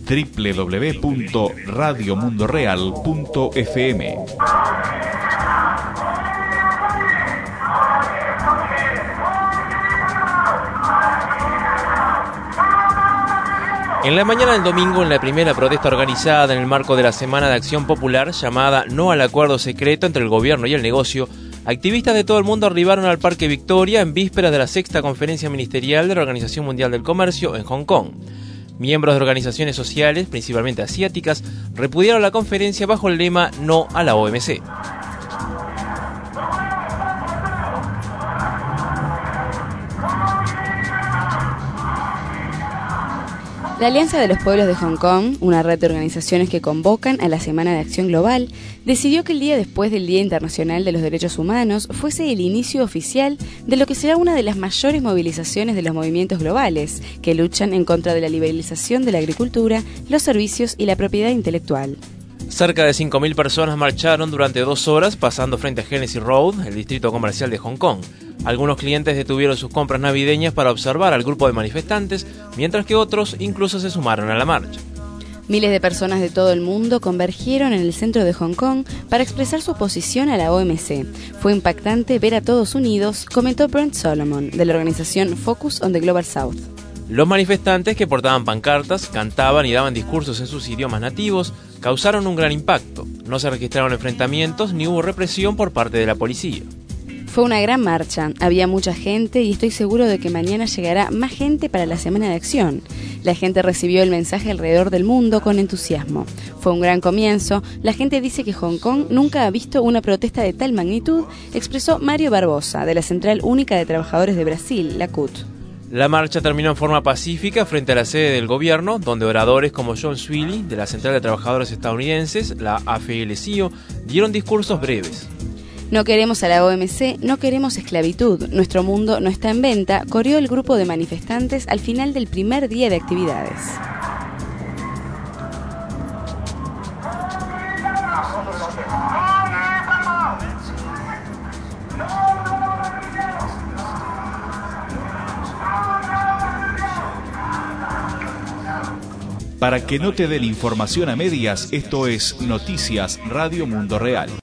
www.radiomundoreal.fm. En la mañana del domingo, en la primera protesta organizada en el marco de la Semana de Acción Popular llamada No al Acuerdo Secreto entre el Gobierno y el Negocio, activistas de todo el mundo arribaron al Parque Victoria en vísperas de la 6ª Conferencia Ministerial de la Organización Mundial del Comercio en Hong Kong. Miembros de organizaciones sociales, principalmente asiáticas, repudiaron la conferencia bajo el lema No a la OMC. La Alianza de los Pueblos de Hong Kong, una red de organizaciones que convocan a la Semana de Acción Global, decidió que el día después del Día Internacional de los Derechos Humanos fuese el inicio oficial de lo que será una de las mayores movilizaciones de los movimientos globales, que luchan en contra de la liberalización de la agricultura, los servicios y la propiedad intelectual. Cerca de 5.000 personas marcharon durante 2 horas pasando frente a Genesis Road, el distrito comercial de Hong Kong. Algunos clientes detuvieron sus compras navideñas para observar al grupo de manifestantes, mientras que otros incluso se sumaron a la marcha. Miles de personas de todo el mundo convergieron en el centro de Hong Kong para expresar su oposición a la OMC. Fue impactante ver a todos unidos, comentó Brent Solomon, de la organización Focus on the Global South. Los manifestantes, que portaban pancartas, cantaban y daban discursos en sus idiomas nativos, causaron un gran impacto. No se registraron enfrentamientos ni hubo represión por parte de la policía. Fue una gran marcha, había mucha gente y estoy seguro de que mañana llegará más gente para la Semana de Acción. La gente recibió el mensaje alrededor del mundo con entusiasmo. Fue un gran comienzo, la gente dice que Hong Kong nunca ha visto una protesta de tal magnitud, expresó Mario Barbosa, de la Central Única de Trabajadores de Brasil, la CUT. La marcha terminó en forma pacífica frente a la sede del gobierno, donde oradores como John Sweeney, de la Central de Trabajadores Estadounidenses, la AFL-CIO, dieron discursos breves. No queremos a la OMC, no queremos esclavitud, nuestro mundo no está en venta, corrió el grupo de manifestantes al final del primer día de actividades. Para que no te den información a medias, esto es Noticias Radio Mundo Real.